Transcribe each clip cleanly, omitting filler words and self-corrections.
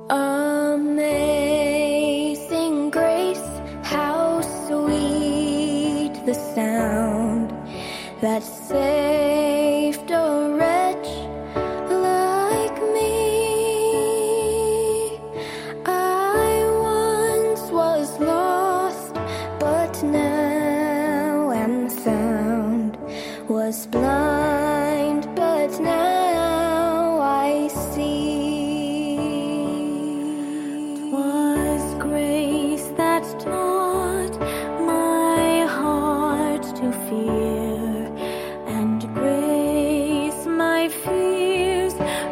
Amazing grace, how sweet the sound that saved a wretch like me. I once was lost, but now am found, was blind, but now I see. 'Twas grace that taught my heart to fear, and grace my fears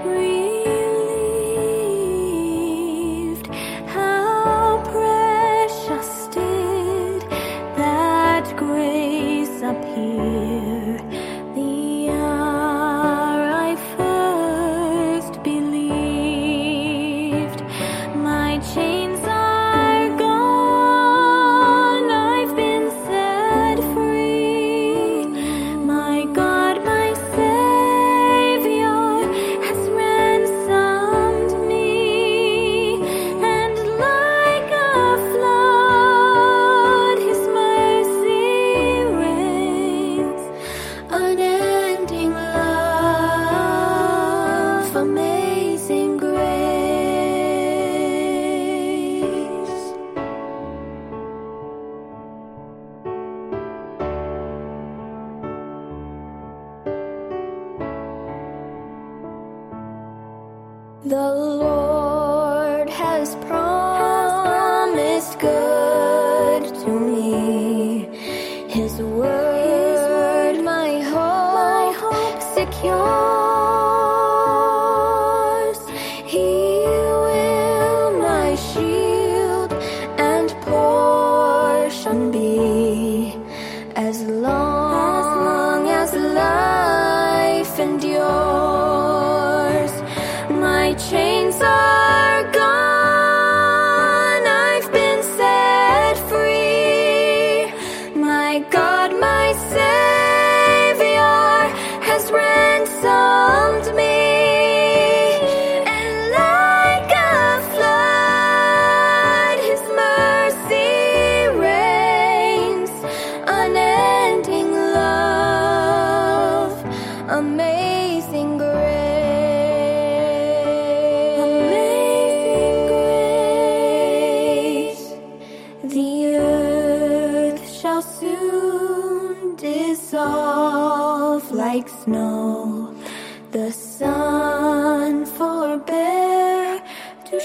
relieved. How precious did that grace appear the hour I first believed. My chains are gone, I've been set free. My God, my Savior has ransomed me, and like a flood His mercy reigns. Unending love, amazing grace. The Lord has promised good to me. His word, my hope secures. He will my shield and portion be, as long as life endures. My chains are gone, I've been set free. My God, my Savior has ransomed me, and like a flood His mercy reigns. Unending love, amazing grace. Amazing grace. The earth shall soon dissolve like snow. The sun forbear to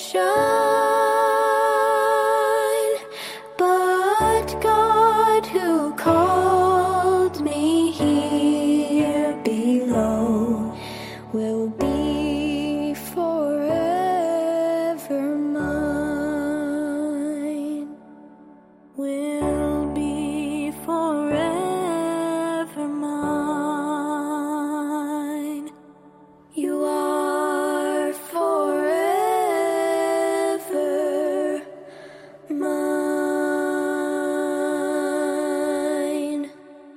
shine, but God who called me here below will be forever mine. Will be forever mine. You are forever mine.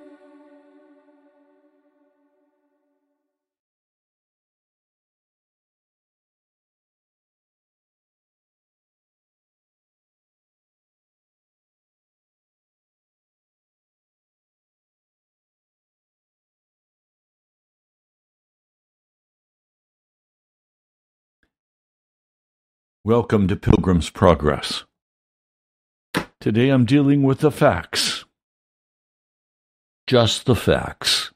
Welcome to Pilgrim's Progress. Today I'm dealing with the facts. Just the facts.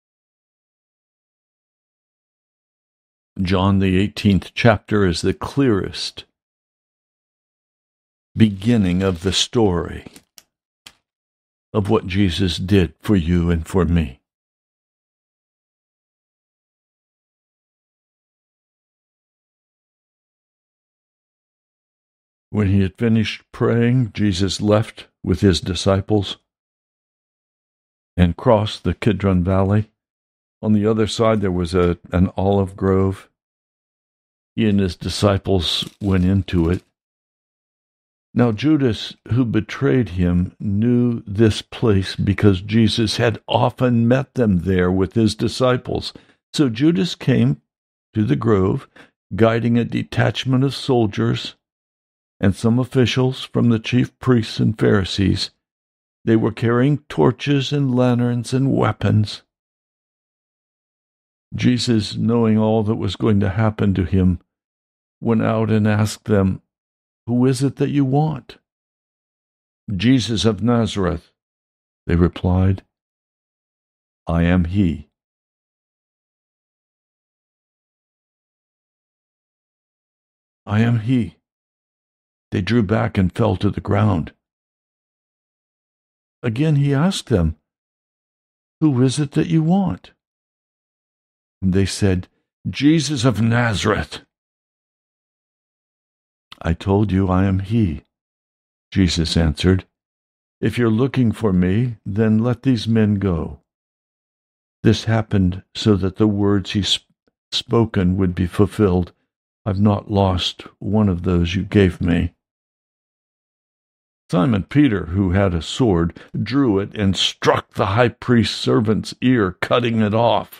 John, the 18th chapter, is the clearest beginning of the story of what Jesus did for you and for me. When he had finished praying, Jesus left with his disciples and crossed the Kidron Valley. On the other side, there was an olive grove. He and his disciples went into it. Now Judas, who betrayed him, knew this place because Jesus had often met them there with his disciples. So Judas came to the grove, guiding a detachment of soldiers and some officials from the chief priests and Pharisees. They were carrying torches and lanterns and weapons. Jesus, knowing all that was going to happen to him, went out and asked them, "Who is it that you want?" "Jesus of Nazareth," they replied. "I am he." "I am he." They drew back and fell to the ground. Again he asked them, "Who is it that you want?" And they said, "Jesus of Nazareth." "I told you I am he," Jesus answered. "If you're looking for me, then let these men go." This happened so that the words he spoken would be fulfilled. "I've not lost one of those you gave me." Simon Peter, who had a sword, drew it and struck the high priest's servant's ear, cutting it off.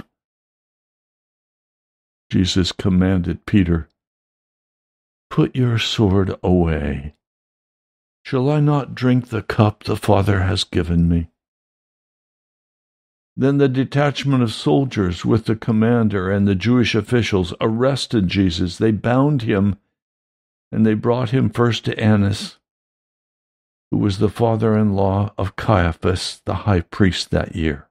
Jesus commanded Peter, "Put your sword away. Shall I not drink the cup the Father has given me?" Then the detachment of soldiers with the commander and the Jewish officials arrested Jesus. They bound him, and they brought him first to Annas, who was the father-in-law of Caiaphas, the high priest that year.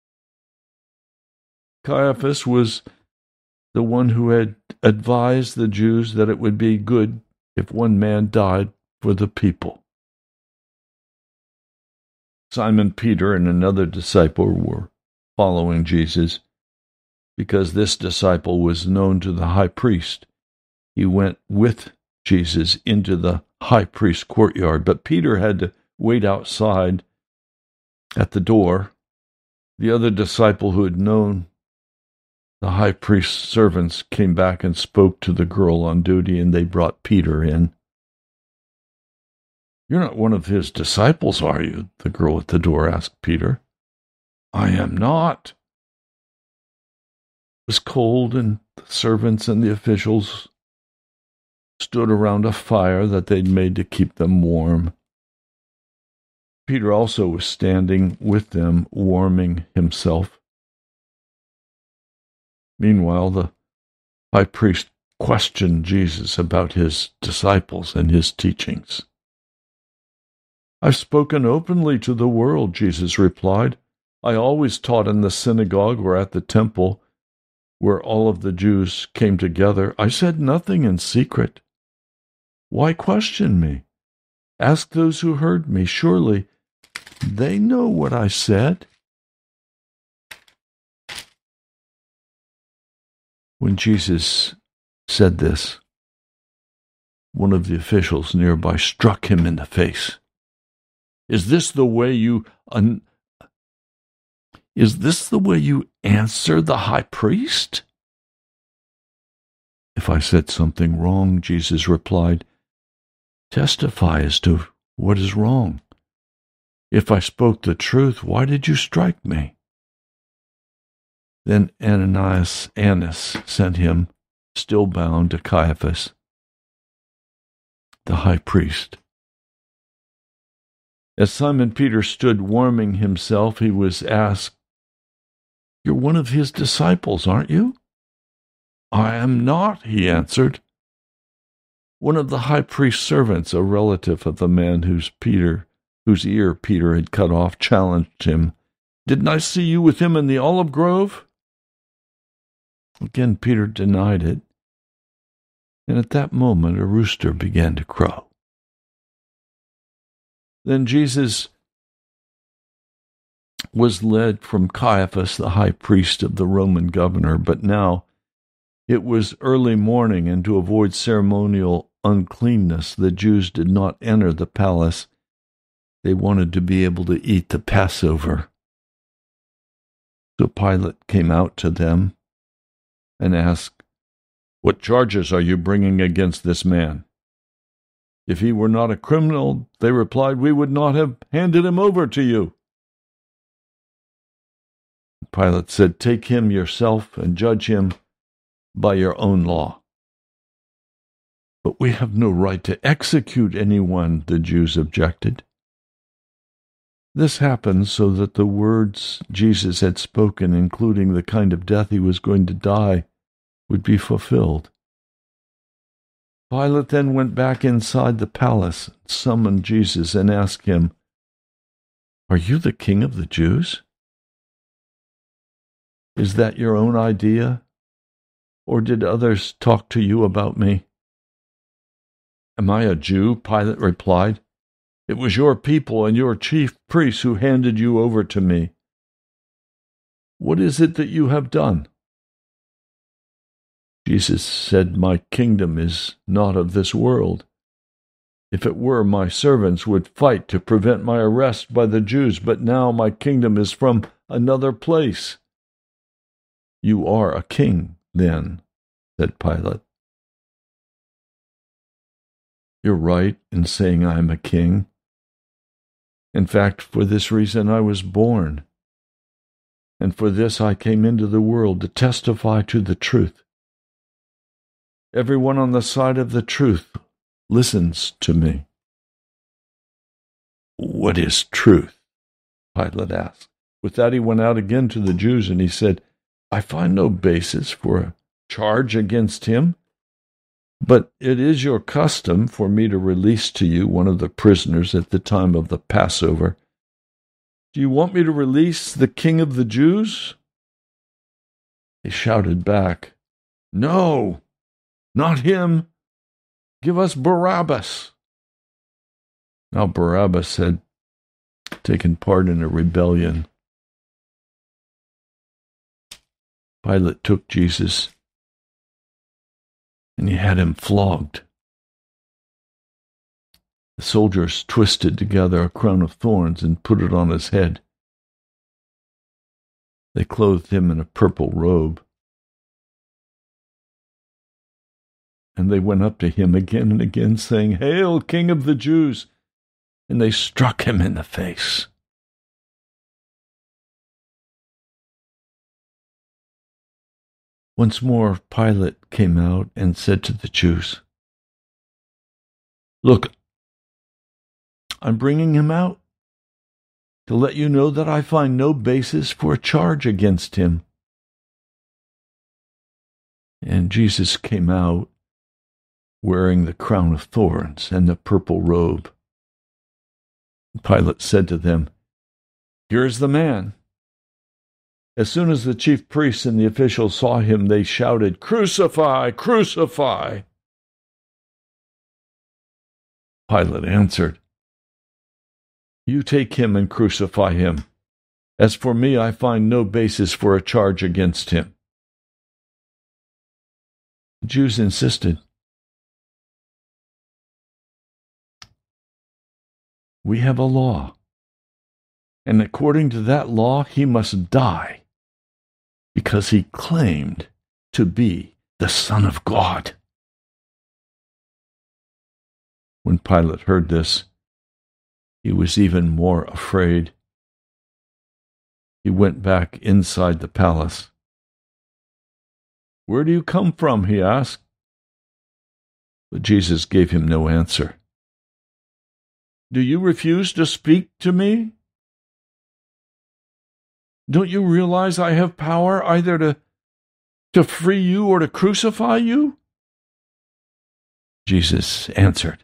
Caiaphas was the one who had advised the Jews that it would be good if one man died for the people. Simon Peter and another disciple were following Jesus. Because this disciple was known to the high priest, he went with Jesus into the high priest's courtyard, but Peter had to wait outside at the door. The other disciple who had known the high priest's servants came back and spoke to the girl on duty, and they brought Peter in. "You're not one of his disciples, are you?" the girl at the door asked Peter. "I am not." It was cold, and the servants and the officials stood around a fire that they'd made to keep them warm. Peter also was standing with them, warming himself. Meanwhile, the high priest questioned Jesus about his disciples and his teachings. "I've spoken openly to the world," Jesus replied. "I always taught in the synagogue or at the temple, where all of the Jews came together. I said nothing in secret. Why question me? Ask those who heard me. Surely they know what I said." When Jesus said this, one of the officials nearby struck him in the face. Is this the way you answer the high priest?" "If I said something wrong," Jesus replied, "testify as to what is wrong. If I spoke the truth, why did you strike me?" Then Annas sent him, still bound, to Caiaphas, the high priest. As Simon Peter stood warming himself, he was asked, "You're one of his disciples, aren't you?" "I am not," he answered. One of the high priest's servants, a relative of the man whose ear Peter had cut off, challenged him. "Didn't I see you with him in the olive grove?" Again Peter denied it, and at that moment a rooster began to crow. Then Jesus was led from Caiaphas, the high priest of the Roman governor, but now it was early morning, and to avoid ceremonial uncleanness, the Jews did not enter the palace. They wanted to be able to eat the Passover. So Pilate came out to them and asked, "What charges are you bringing against this man?" "If he were not a criminal," they replied, "we would not have handed him over to you." Pilate said, "Take him yourself and judge him by your own law." But we have no right to execute anyone, the Jews objected. This happened so that the words Jesus had spoken, including the kind of death he was going to die, would be fulfilled. Pilate then went back inside the palace, summoned Jesus, and asked him, "Are you the king of the Jews? Is that your own idea, or did others talk to you about me?" "Am I a Jew?" Pilate replied. "It was your people and your chief priests who handed you over to me. What is it that you have done?" Jesus said, "My kingdom is not of this world. If it were, my servants would fight to prevent my arrest by the Jews, but now my kingdom is from another place." "You are a king, then," said Pilate. "You're right in saying I am a king. In fact, for this reason I was born, and for this I came into the world, to testify to the truth. Everyone on the side of the truth listens to me." "What is truth?" Pilate asked. With that he went out again to the Jews, and he said, "I find no basis for a charge against him, but it is your custom for me to release to you one of the prisoners at the time of the Passover. Do you want me to release the King of the Jews?" They shouted back, "No, not him. Give us Barabbas." Now Barabbas had taken part in a rebellion. Pilate took Jesus, and he had him flogged. The soldiers twisted together a crown of thorns and put it on his head. They clothed him in a purple robe. And they went up to him again and again, saying, "Hail, King of the Jews!" And they struck him in the face. Once more Pilate came out and said to the Jews, "Look, I'm bringing him out to let you know that I find no basis for a charge against him." And Jesus came out wearing the crown of thorns and the purple robe. Pilate said to them, "Here is the man." As soon as the chief priests and the officials saw him, they shouted, "Crucify! Crucify!" Pilate answered, "You take him and crucify him. As for me, I find no basis for a charge against him." The Jews insisted, "We have a law, and according to that law he must die, because he claimed to be the Son of God." When Pilate heard this, he was even more afraid. He went back inside the palace. "Where do you come from?" he asked. But Jesus gave him no answer. "Do you refuse to speak to me? Don't you realize I have power either to free you or to crucify you?" Jesus answered,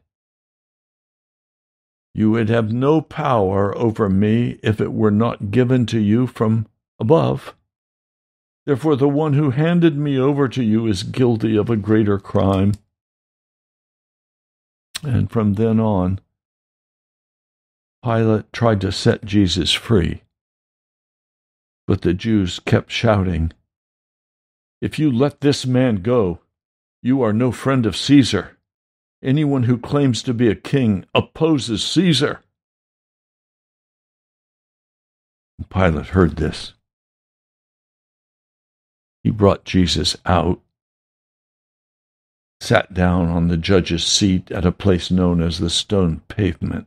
"You would have no power over me if it were not given to you from above. Therefore, the one who handed me over to you is guilty of a greater crime." And from then on, Pilate tried to set Jesus free. But the Jews kept shouting, "If you let this man go, you are no friend of Caesar. Anyone who claims to be a king opposes Caesar." Pilate heard this. He brought Jesus out, sat down on the judge's seat at a place known as the Stone Pavement.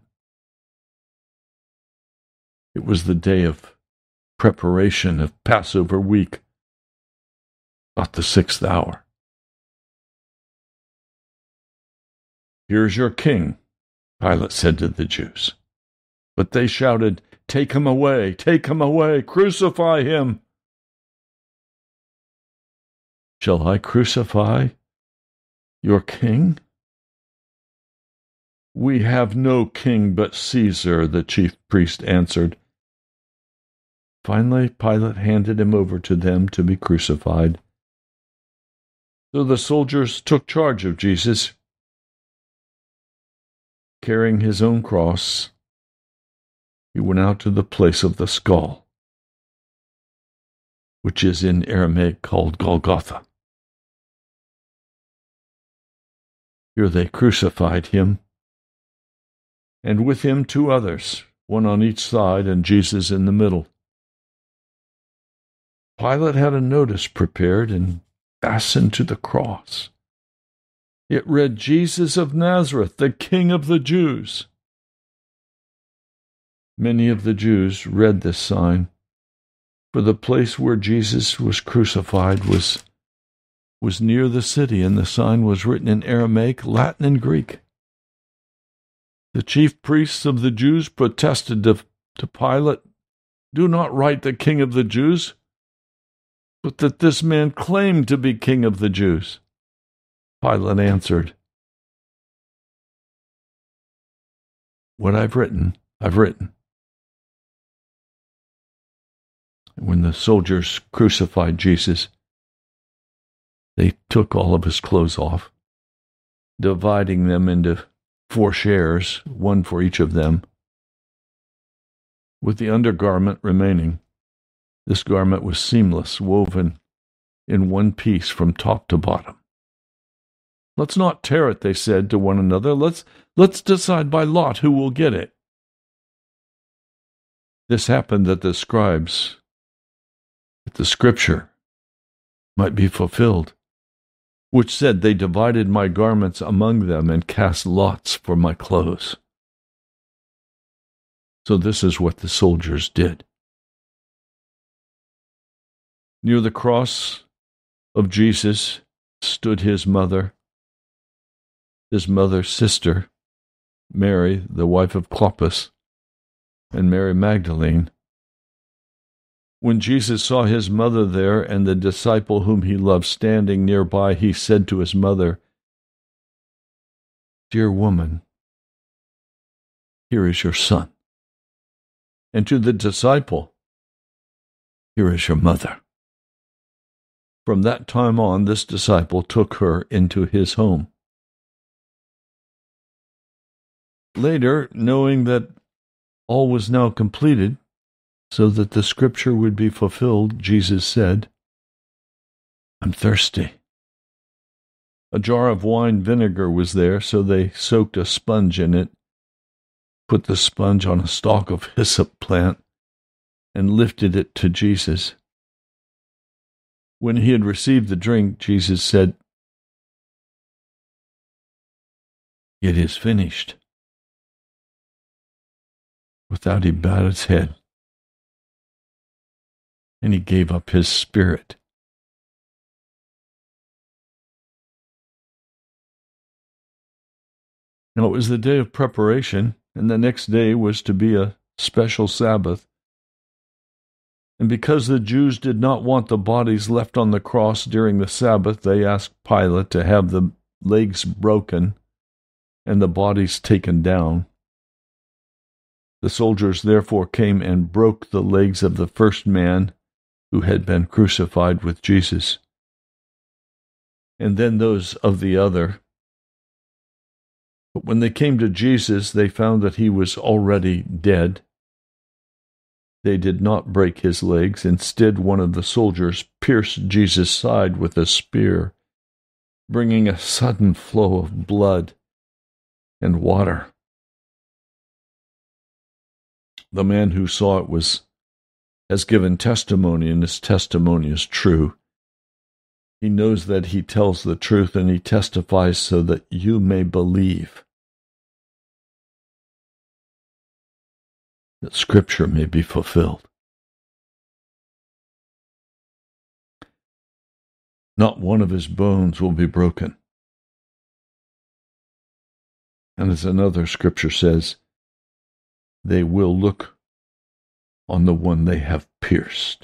It was the day of preparation of Passover week, about the 6th hour. "Here's your king," Pilate said to the Jews. But they shouted, "Take him away! Take him away! Crucify him!" "Shall I crucify your king?" "We have no king but Caesar," the chief priest answered. Finally, Pilate handed him over to them to be crucified. So the soldiers took charge of Jesus. Carrying his own cross, he went out to the place of the skull, which is in Aramaic called Golgotha. Here they crucified him, and with him 2 others, one on each side and Jesus in the middle. Pilate had a notice prepared and fastened to the cross. It read, "Jesus of Nazareth, the King of the Jews." Many of the Jews read this sign, for the place where Jesus was crucified was near the city, and the sign was written in Aramaic, Latin, and Greek. The chief priests of the Jews protested to Pilate, "Do not write the King of the Jews, but that this man claimed to be King of the Jews." Pilate answered, "What I've written, I've written." When the soldiers crucified Jesus, they took all of his clothes off, dividing them into 4 shares, one for each of them, with the undergarment remaining. This garment was seamless, woven in one piece from top to bottom. "Let's not tear it," they said to one another. Let's decide by lot who will get it." This happened that the scripture might be fulfilled, which said, "They divided my garments among them and cast lots for my clothes." So this is what the soldiers did. Near the cross of Jesus stood his mother's sister, Mary, the wife of Clopas, and Mary Magdalene. When Jesus saw his mother there and the disciple whom he loved standing nearby, he said to his mother, "Dear woman, here is your son." And to the disciple, "Here is your mother." From that time on, this disciple took her into his home. Later, knowing that all was now completed, so that the scripture would be fulfilled, Jesus said, "I'm thirsty." A jar of wine vinegar was there, so they soaked a sponge in it, put the sponge on a stalk of hyssop plant, and lifted it to Jesus. When he had received the drink, Jesus said, "It is finished." With that, he bowed his head, and he gave up his spirit. Now it was the day of preparation, and the next day was to be a special Sabbath. And because the Jews did not want the bodies left on the cross during the Sabbath, they asked Pilate to have the legs broken and the bodies taken down. The soldiers therefore came and broke the legs of the first man who had been crucified with Jesus, and then those of the other. But when they came to Jesus, they found that he was already dead. They did not break his legs. Instead, one of the soldiers pierced Jesus' side with a spear, bringing a sudden flow of blood and water. The man who saw it has given testimony, and his testimony is true. He knows that he tells the truth, and he testifies so that you may believe, that Scripture may be fulfilled. Not one of his bones will be broken. And as another scripture says, they will look on the one they have pierced.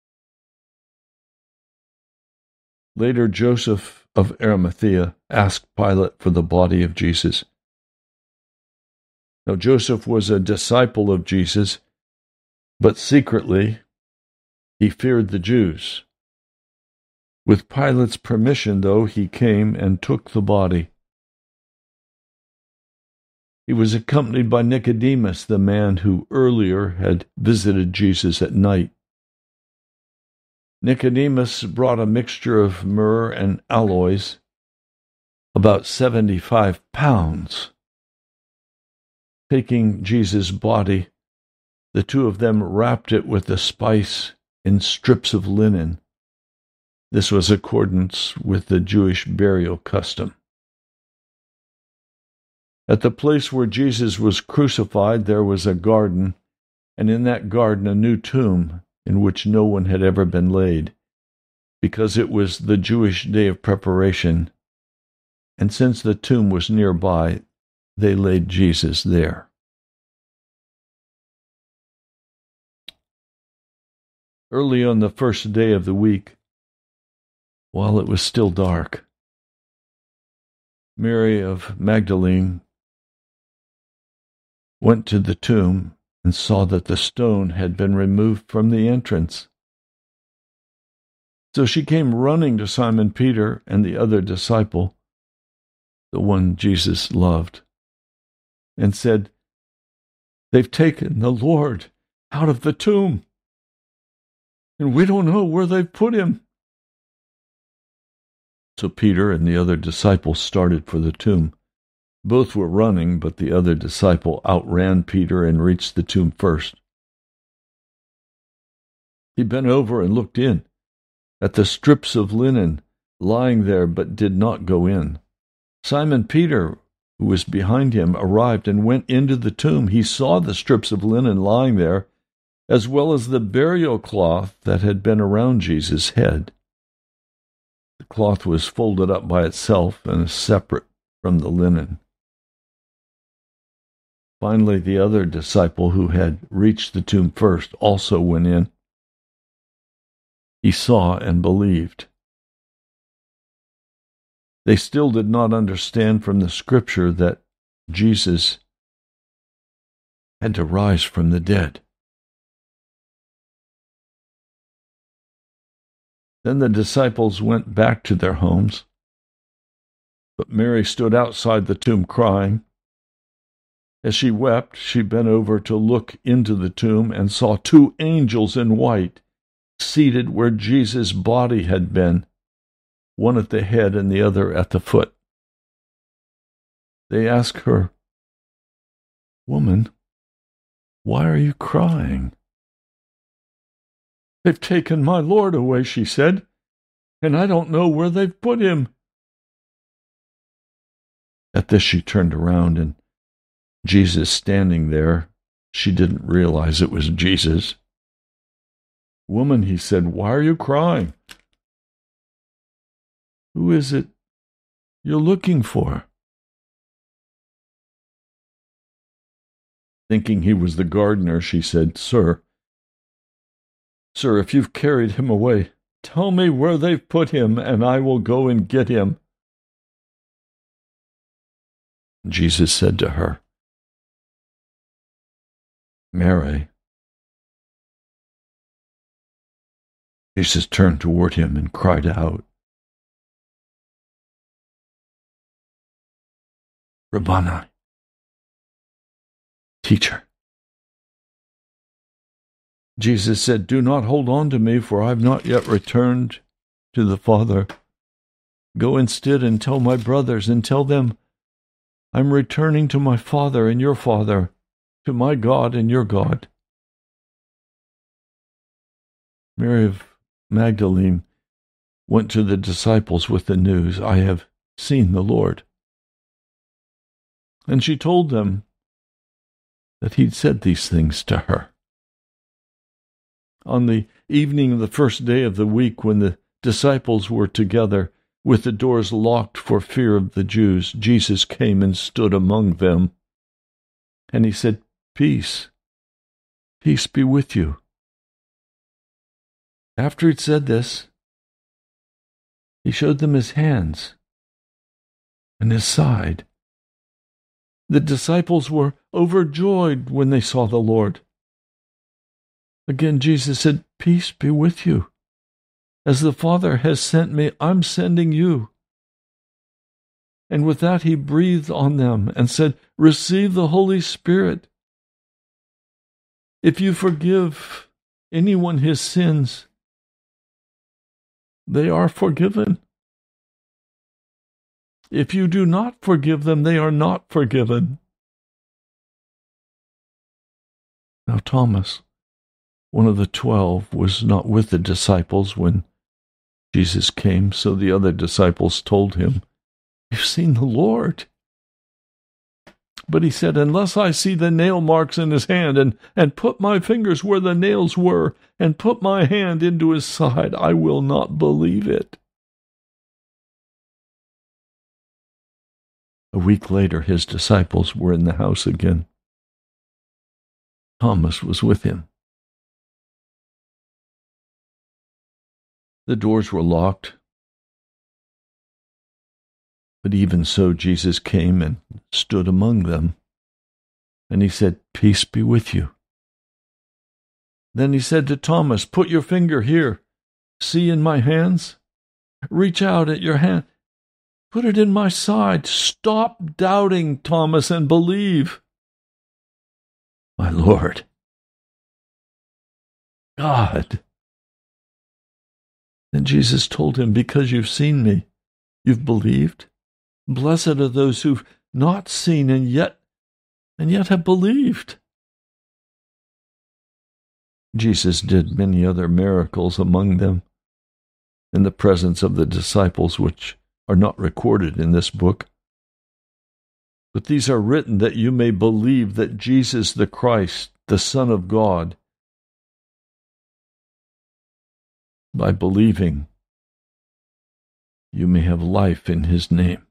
Later, Joseph of Arimathea asked Pilate for the body of Jesus. Now, Joseph was a disciple of Jesus, but secretly he feared the Jews. With Pilate's permission, though, he came and took the body. He was accompanied by Nicodemus, the man who earlier had visited Jesus at night. Nicodemus brought a mixture of myrrh and aloes, about 75 pounds. Taking Jesus' body, the two of them wrapped it with the spice in strips of linen. This was in accordance with the Jewish burial custom. At the place where Jesus was crucified, there was a garden, and in that garden a new tomb in which no one had ever been laid, because it was the Jewish day of preparation, and since the tomb was nearby, they laid Jesus there. Early on the first day of the week, while it was still dark, Mary of Magdalene went to the tomb and saw that the stone had been removed from the entrance. So she came running to Simon Peter and the other disciple, the one Jesus loved, and said, "They've taken the Lord out of the tomb, and we don't know where they've put him." So Peter and the other disciple started for the tomb. Both were running, but the other disciple outran Peter and reached the tomb first. He bent over and looked in at the strips of linen lying there, but did not go in. Simon Peter, who was behind him, arrived and went into the tomb. He saw the strips of linen lying there, as well as the burial cloth that had been around Jesus' head. The cloth was folded up by itself and is separate from the linen. Finally, the other disciple who had reached the tomb first also went in. He saw and believed. They still did not understand from the scripture that Jesus had to rise from the dead. Then the disciples went back to their homes, but Mary stood outside the tomb crying. As she wept, she bent over to look into the tomb and saw two angels in white seated where Jesus' body had been, one at the head and the other at the foot. They asked her, "Woman, why are you crying?" "They've taken my Lord away," she said, "and I don't know where they've put him." At this she turned around, and Jesus standing there, she didn't realize it was Jesus. "Woman," he said, "why are you crying? Who is it you're looking for?" Thinking he was the gardener, she said, Sir, if you've carried him away, tell me where they've put him, and I will go and get him." Jesus said to her, "Mary." Jesus turned toward him and cried out, "Rabboni," teacher. Jesus said, "Do not hold on to me, for I have not yet returned to the Father. Go instead and tell my brothers, and tell them, I'm returning to my Father and your Father, to my God and your God." Mary of Magdalene went to the disciples with the news, "I have seen the Lord." And she told them that he'd said these things to her. On the evening of the first day of the week, when the disciples were together, with the doors locked for fear of the Jews, Jesus came and stood among them. And he said, "Peace, peace be with you." After he'd said this, he showed them his hands and his side. The disciples were overjoyed when they saw the Lord. Again, Jesus said, "Peace be with you. As the Father has sent me, I'm sending you." And with that, he breathed on them and said, "Receive the Holy Spirit. If you forgive anyone his sins, they are forgiven. If you do not forgive them, they are not forgiven." Now Thomas, one of the 12, was not with the disciples when Jesus came, so the other disciples told him, "You've seen the Lord." But he said, "Unless I see the nail marks in his hand, and put my fingers where the nails were, and put my hand into his side, I will not believe it." A week later, his disciples were in the house again. Thomas was with him. The doors were locked. But even so, Jesus came and stood among them. And he said, "Peace be with you." Then he said to Thomas, "Put your finger here. See in my hands? Reach out at your hand. Put it in my side. Stop doubting, Thomas, and believe." My Lord, God. Then Jesus told him, "Because you've seen me, you've believed. Blessed are those who've not seen and yet have believed." Jesus did many other miracles among them in the presence of the disciples, which are not recorded in this book. But these are written that you may believe that Jesus the Christ, the Son of God. By believing, you may have life in his name.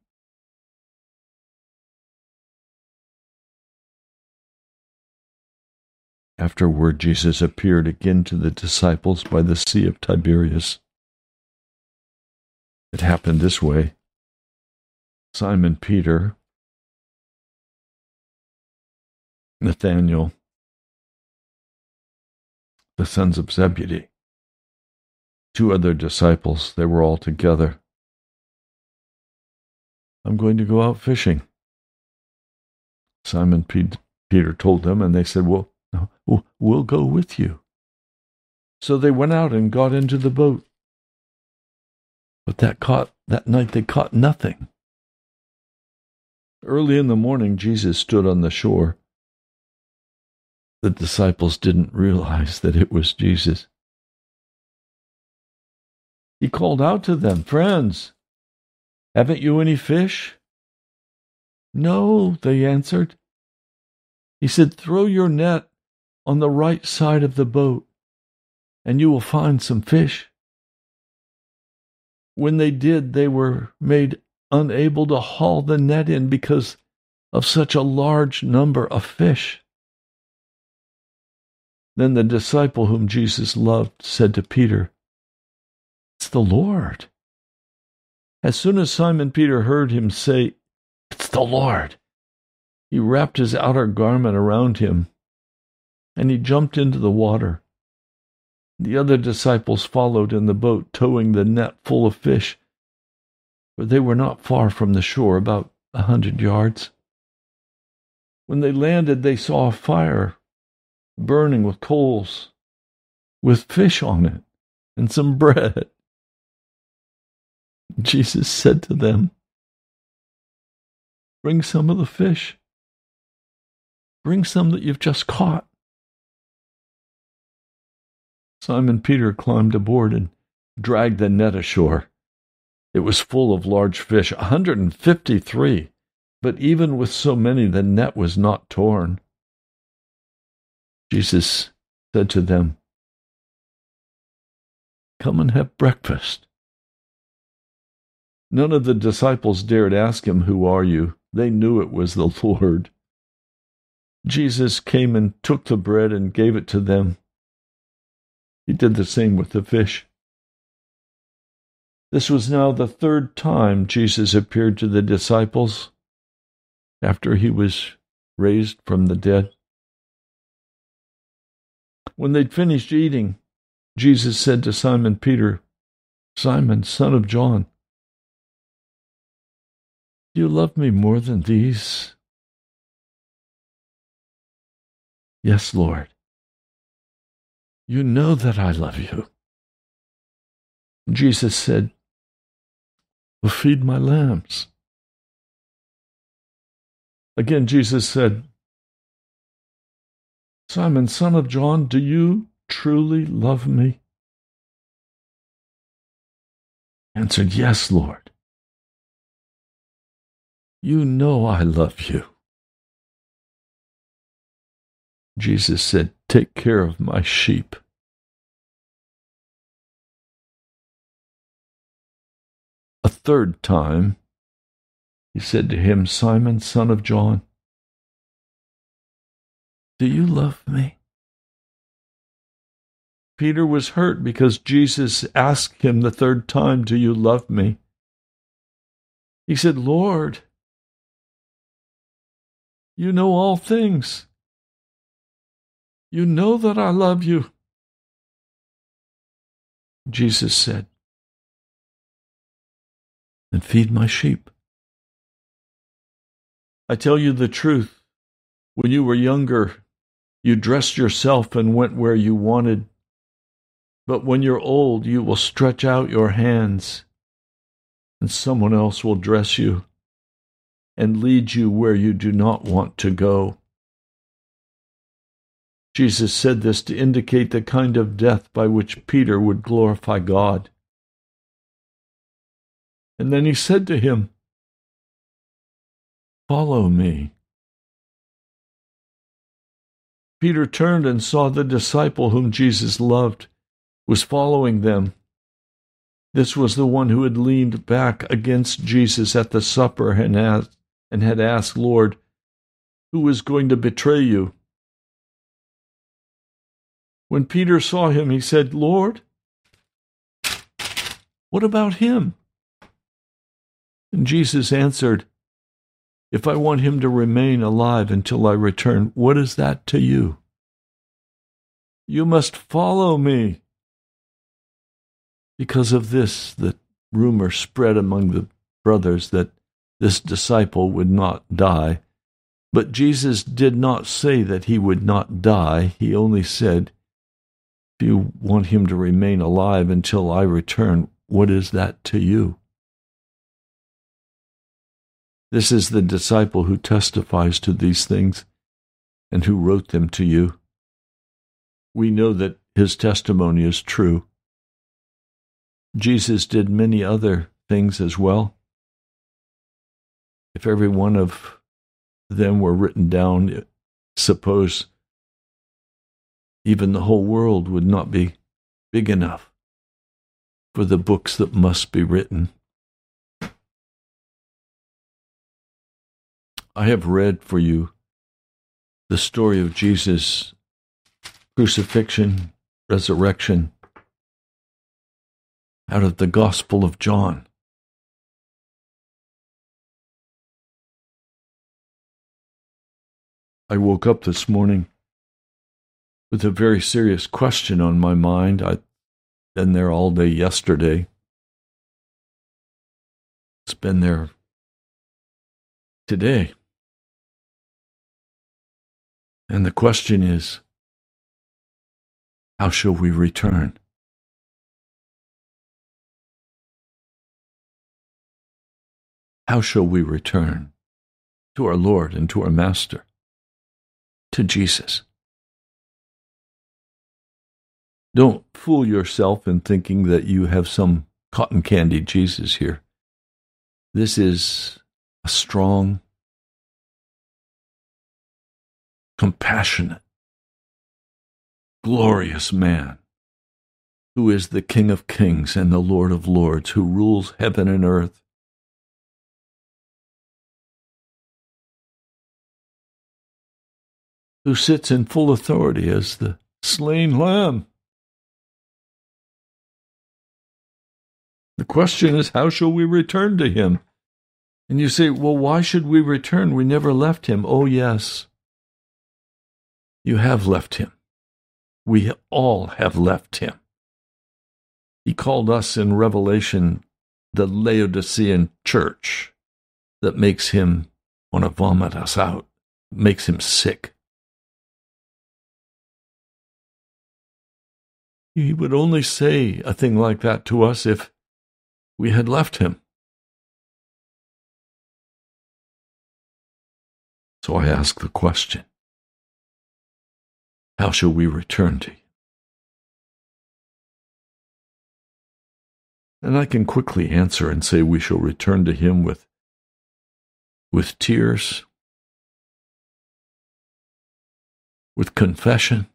Afterward, Jesus appeared again to the disciples by the Sea of Tiberias. It happened this way. Simon Peter, Nathanael, the sons of Zebedee, 2 other disciples, they were all together. "I'm going to go out fishing." Simon Peter told them, and they said, "Well, we'll go with you." So they went out and got into the boat. But that night they caught nothing. Early in the morning, Jesus stood on the shore. The disciples didn't realize that it was Jesus. He called out to them, "Friends, haven't you any fish?" "No," they answered. He said, "Throw your net on the right side of the boat, and you will find some fish." When they did, they were made unable to haul the net in because of such a large number of fish. Then the disciple whom Jesus loved said to Peter, "It's the Lord." As soon as Simon Peter heard him say, "It's the Lord," he wrapped his outer garment around him, and he jumped into the water. The other disciples followed in the boat, towing the net full of fish, for they were not far from the shore, about 100 yards. When they landed, they saw a fire burning with coals, with fish on it, and some bread. Jesus said to them, "Bring some of the fish. Bring some that you've just caught." Simon Peter climbed aboard and dragged the net ashore. It was full of large fish, 153, but even with so many, the net was not torn. Jesus said to them, "Come and have breakfast." None of the disciples dared ask him, "Who are you?" They knew it was the Lord. Jesus came and took the bread and gave it to them. He did the same with the fish. This was now the third time Jesus appeared to the disciples after he was raised from the dead. When they'd finished eating, Jesus said to Simon Peter, "Simon, son of John, do you love me more than these?" "Yes, Lord. You know that I love you." Jesus said, "Well, feed my lambs." Again, Jesus said, "Simon, son of John, do you truly love me?" Answered, "Yes, Lord. You know I love you." Jesus said, "Take care of my sheep." A third time, he said to him, "Simon, son of John, do you love me?" Peter was hurt because Jesus asked him the third time, "Do you love me?" He said, "Lord, you know all things. You know that I love you." Jesus said, "Then feed my sheep. I tell you the truth, when you were younger, you dressed yourself and went where you wanted. But when you're old, you will stretch out your hands, and someone else will dress you and lead you where you do not want to go." Jesus said this to indicate the kind of death by which Peter would glorify God. And then he said to him, "Follow me." Peter turned and saw the disciple whom Jesus loved was following them. This was the one who had leaned back against Jesus at the supper and had asked, "Lord, who is going to betray you?" When Peter saw him, he said, "Lord, what about him?" And Jesus answered, "If I want him to remain alive until I return, what is that to you? You must follow me." Because of this, the rumor spread among the brothers that this disciple would not die. But Jesus did not say that he would not die. He only said, "If you want him to remain alive until I return, what is that to you?" This is the disciple who testifies to these things and who wrote them to you. We know that his testimony is true. Jesus did many other things as well. If every one of them were written down, suppose even the whole world would not be big enough for the books that must be written. I have read for you the story of Jesus' crucifixion, resurrection, out of the Gospel of John. I woke up this morning with a very serious question on my mind. I'd been there all day yesterday. It's been there today. And the question is, how shall we return? How shall we return to our Lord and to our Master, to Jesus? Don't fool yourself in thinking that you have some cotton candy Jesus here. This is a strong, compassionate, glorious man who is the King of Kings and the Lord of Lords, who rules heaven and earth, who sits in full authority as the slain lamb. The question is, how shall we return to him? And you say, well, why should we return? We never left him. Oh, yes. You have left him. We all have left him. He called us in Revelation the Laodicean church that makes him want to vomit us out, makes him sick. He would only say a thing like that to us if we had left him. So I ask the question, how shall we return to you? And I can quickly answer and say we shall return to him with tears, with confession,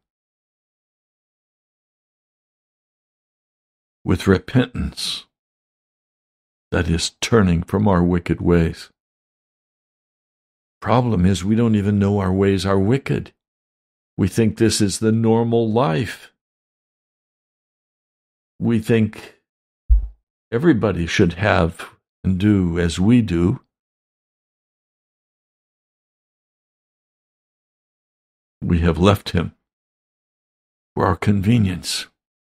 with repentance, that is, turning from our wicked ways. Problem is, we don't even know our ways are wicked. We think this is the normal life. We think everybody should have and do as we do. We have left him for our convenience.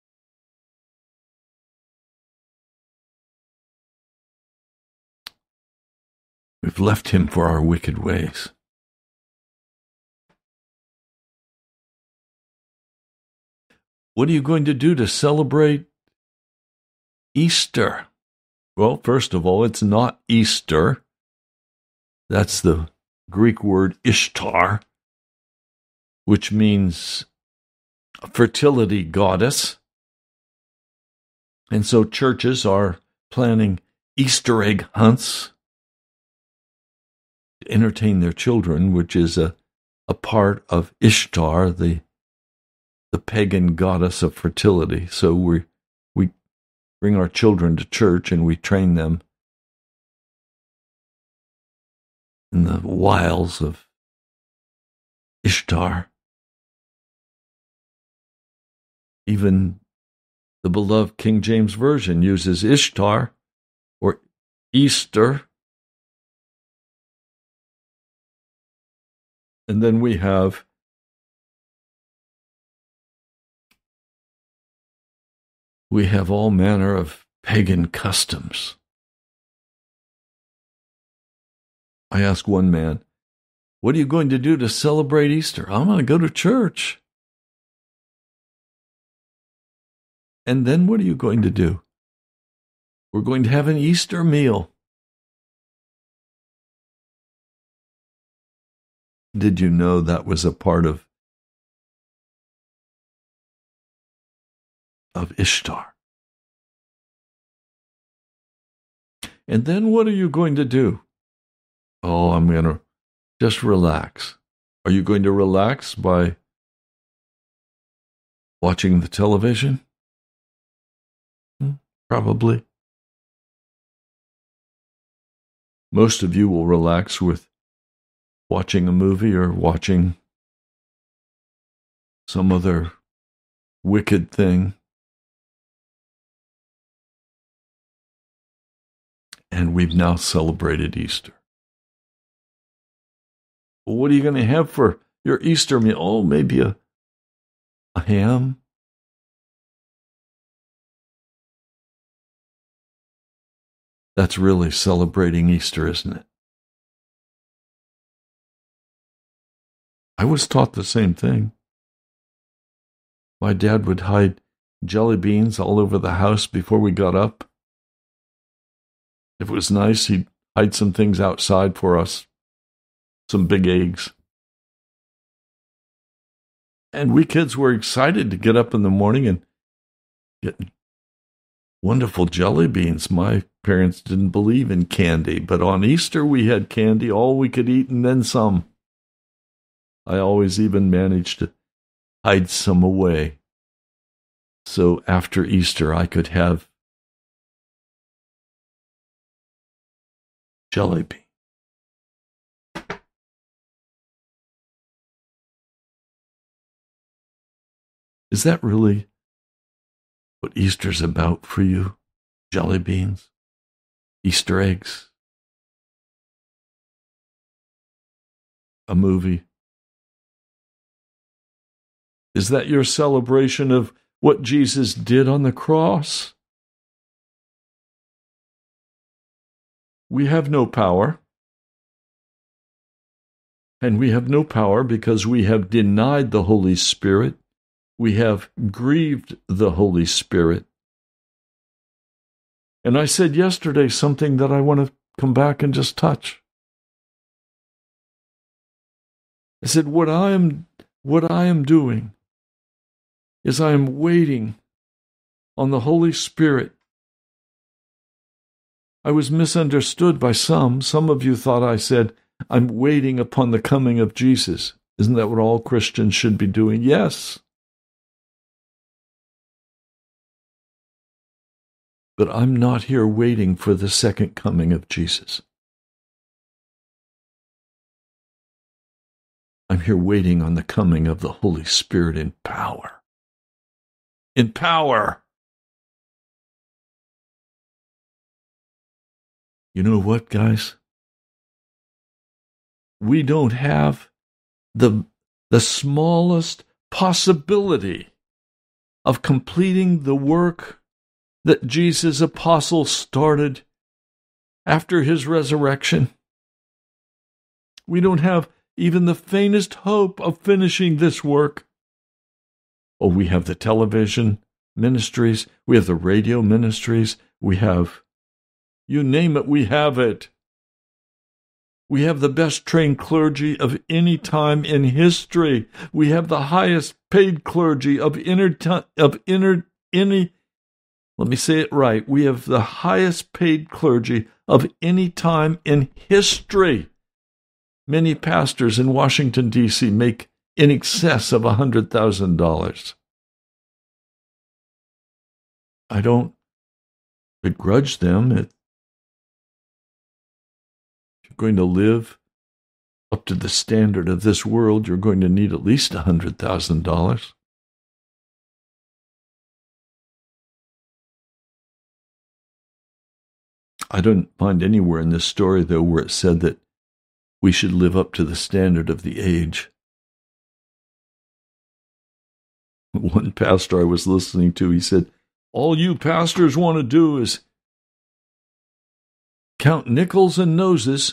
We've left him for our wicked ways. What are you going to do to celebrate Easter? Well, first of all, it's not Easter. That's the Greek word Ishtar, which means a fertility goddess. And so churches are planning Easter egg hunts to entertain their children, which is a part of Ishtar, the pagan goddess of fertility. So we bring our children to church and we train them in the wiles of Ishtar. Even the beloved King James Version uses Ishtar or Easter. And then we have all manner of pagan customs. I asked one man, what are you going to do to celebrate Easter? I'm going to go to church. And then what are you going to do? We're going to have an Easter meal. Did you know that was a part of Ishtar? And then what are you going to do? Oh, I'm going to just relax. Are you going to relax by watching the television? Probably. Most of you will relax with watching a movie or watching some other wicked thing. And we've now celebrated Easter. Well, what are you going to have for your Easter meal? Oh, maybe a ham. That's really celebrating Easter, isn't it? I was taught the same thing. My dad would hide jelly beans all over the house before we got up. If it was nice, he'd hide some things outside for us, some big eggs. And we kids were excited to get up in the morning and get wonderful jelly beans. My parents didn't believe in candy, but on Easter we had candy, all we could eat and then some. I always even managed to hide some away. So after Easter I could have jelly beans. Is that really what Easter's about for you? Jelly beans? Easter eggs? A movie? Is that your celebration of what Jesus did on the cross? We have no power. And we have no power because we have denied the Holy Spirit. We have grieved the Holy Spirit. And I said yesterday something that I want to come back and just touch. I said, what I am doing is I am waiting on the Holy Spirit. I was misunderstood by some. Some of you thought I said, I'm waiting upon the coming of Jesus. Isn't that what all Christians should be doing? Yes. But I'm not here waiting for the second coming of Jesus. I'm here waiting on the coming of the Holy Spirit in power. In power. You know what, guys? We don't have the smallest possibility of completing the work that Jesus' apostles started after his resurrection. We don't have even the faintest hope of finishing this work. Oh, we have the television ministries, we have the radio ministries, we have, you name it, we have it. We have the best trained clergy of any time in history. We have the highest paid clergy of any. Let me say it right. We have the highest paid clergy of any time in history. Many pastors in Washington, D.C. make in excess of $100,000. I don't begrudge them. If you're going to live up to the standard of this world, you're going to need at least $100,000. I don't find anywhere in this story, though, where it said that we should live up to the standard of the age. One pastor I was listening to, he said, all you pastors want to do is count nickels and noses.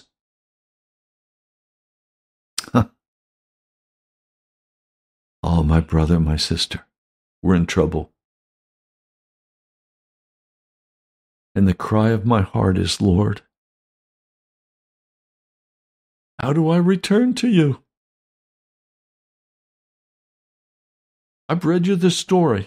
Oh, my brother, my sister, we're in trouble. And the cry of my heart is, Lord, how do I return to you? I've read you this story.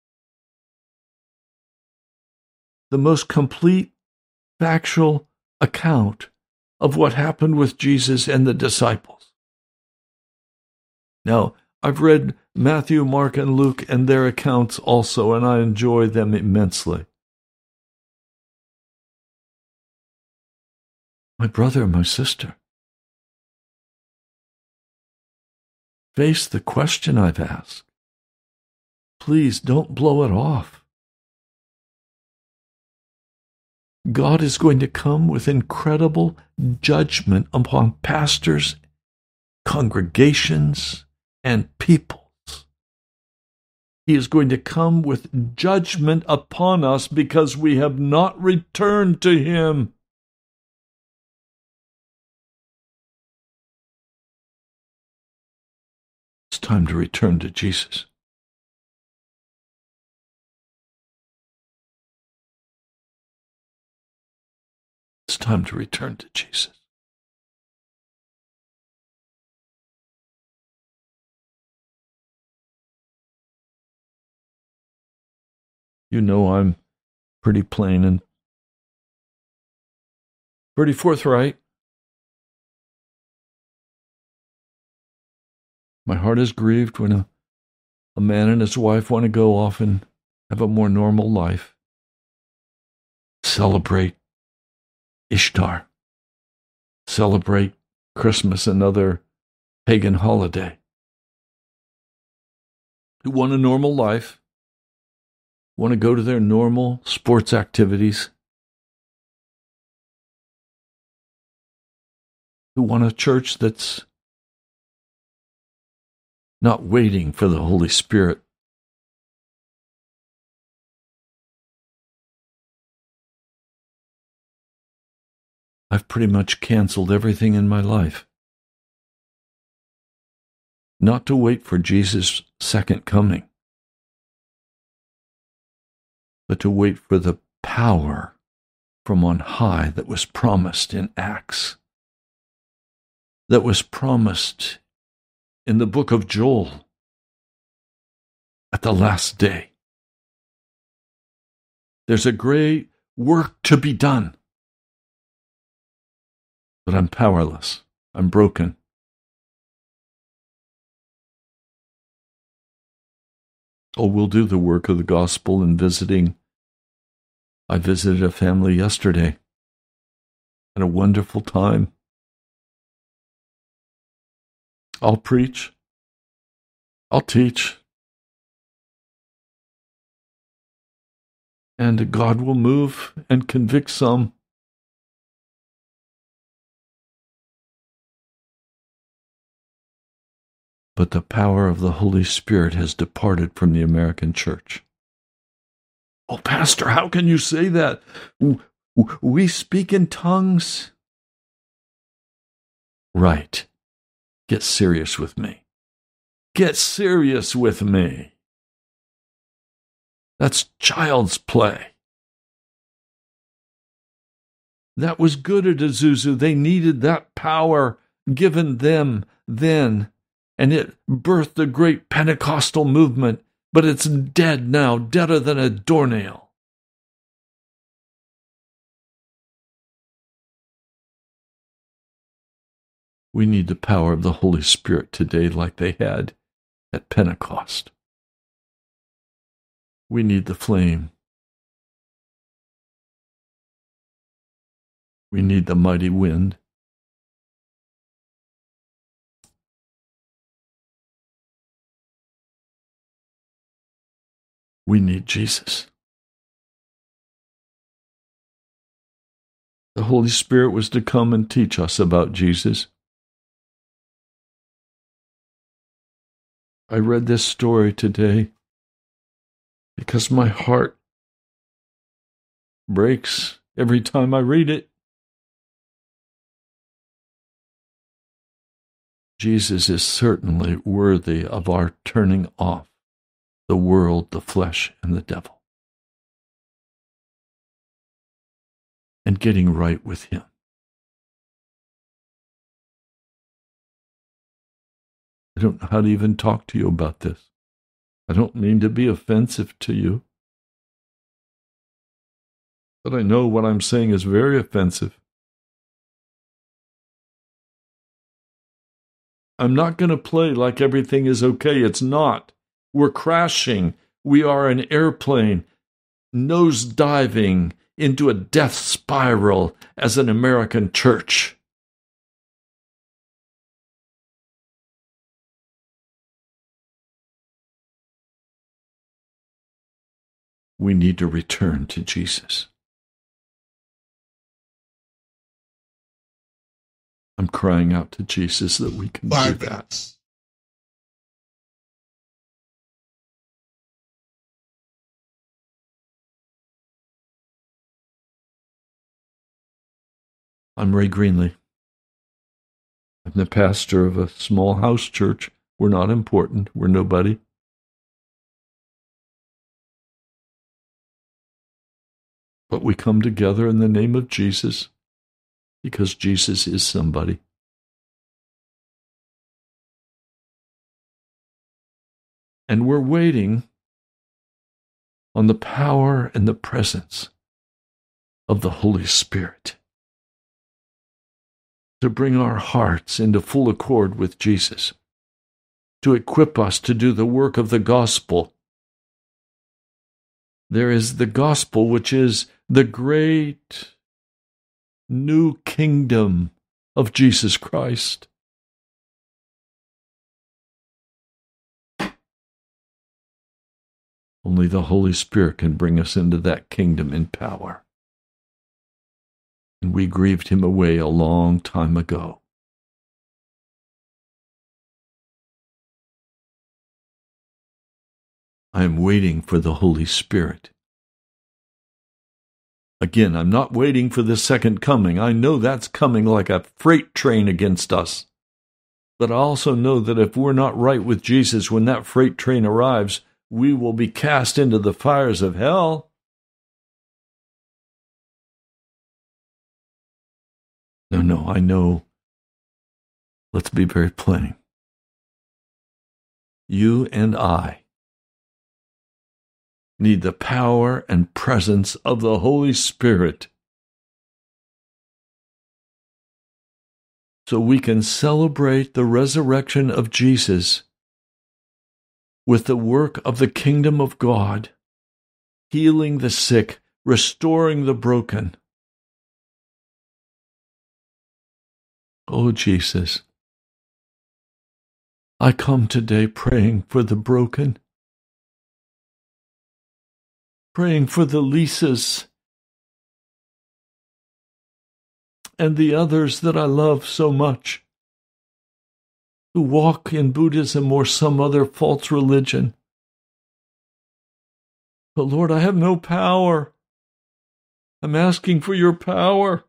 The most complete, factual account of what happened with Jesus and the disciples. Now, I've read Matthew, Mark, and Luke and their accounts also, and I enjoy them immensely. My brother, my sister, face the question I've asked. Please don't blow it off. God is going to come with incredible judgment upon pastors, congregations, and peoples. He is going to come with judgment upon us because we have not returned to him. It's time to return to Jesus. It's time to return to Jesus. You know I'm pretty plain and pretty forthright. My heart is grieved when a man and his wife want to go off and have a more normal life. Celebrate Ishtar. Celebrate Christmas, another pagan holiday. who want a normal life, want to go to their normal sports activities, who want a church that's not waiting for the Holy Spirit. I've pretty much canceled everything in my life. Not to wait for Jesus' second coming, but to wait for the power from on high that was promised in Acts, that was promised in the book of Joel at the last day. There's a great work to be done, but I'm powerless. I'm broken. Oh, we'll do the work of the gospel in visiting. I visited a family yesterday. Had a wonderful time. I'll preach. I'll teach. And God will move and convict some. But the power of the Holy Spirit has departed from the American church. Oh, Pastor, how can you say that? We speak in tongues. Right. Get serious with me. Get serious with me. That's child's play. That was good at Azusa. They needed that power given them then. And it birthed the great Pentecostal movement, but it's dead now, deader than a doornail. We need the power of the Holy Spirit today like they had at Pentecost. We need the flame. We need the mighty wind. We need Jesus. The Holy Spirit was to come and teach us about Jesus. I read this story today because my heart breaks every time I read it. Jesus is certainly worthy of our turning off the world, the flesh, and the devil, and getting right with him. I don't know how to even talk to you about this. I don't mean to be offensive to you, but I know what I'm saying is very offensive. I'm not going to play like everything is okay. It's not. We're crashing. We are an airplane nose diving into a death spiral as an American church. We need to return to Jesus. I'm crying out to Jesus that we can do that. I'm Ray Greenlee. I'm the pastor of a small house church. We're not important. We're nobody. But we come together in the name of Jesus because Jesus is somebody. And we're waiting on the power and the presence of the Holy Spirit to bring our hearts into full accord with Jesus, to equip us to do the work of the gospel. There is the gospel, which is the great new kingdom of Jesus Christ. Only the Holy Spirit can bring us into that kingdom in power. And we grieved him away a long time ago. I am waiting for the Holy Spirit. Again, I'm not waiting for the second coming. I know that's coming like a freight train against us. But I also know that if we're not right with Jesus when that freight train arrives, we will be cast into the fires of hell. No, I know. Let's be very plain. You and I need the power and presence of the Holy Spirit so we can celebrate the resurrection of Jesus with the work of the kingdom of God, healing the sick, restoring the broken. Oh, Jesus, I come today praying for the broken, praying for the Lisas and the others that I love so much, who walk in Buddhism or some other false religion. But Lord, I have no power. I'm asking for your power,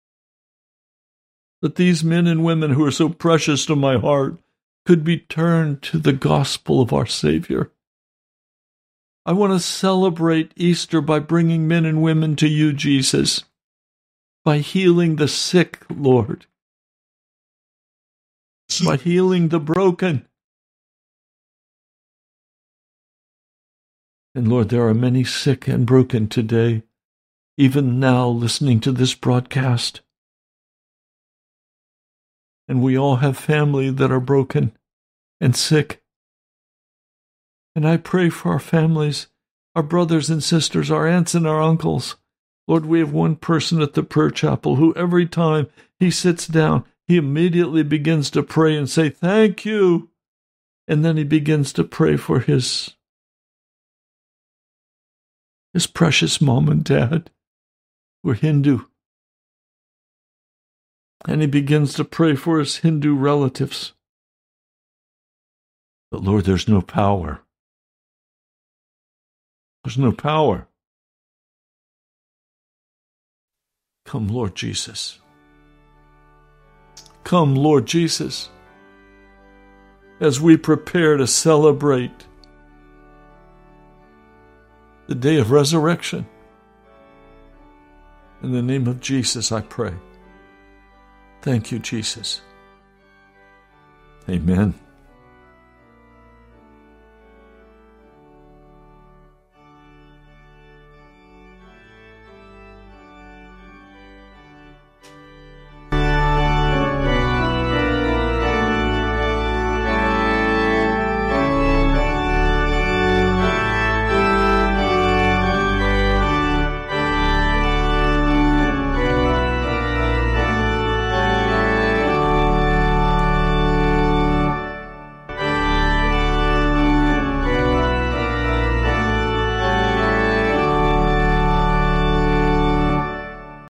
that these men and women who are so precious to my heart could be turned to the gospel of our Savior. I want to celebrate Easter by bringing men and women to you, Jesus, by healing the sick, Lord, by healing the broken. And Lord, there are many sick and broken today, even now listening to this broadcast. And we all have family that are broken and sick. And I pray for our families, our brothers and sisters, our aunts and our uncles. Lord, we have one person at the prayer chapel who every time he sits down, he immediately begins to pray and say, thank you. And then he begins to pray for his precious mom and dad, who are Hindu. And he begins to pray for his Hindu relatives. But Lord, there's no power. There's no power. Come, Lord Jesus. Come, Lord Jesus, as we prepare to celebrate the day of resurrection. In the name of Jesus, I pray. Thank you, Jesus. Amen.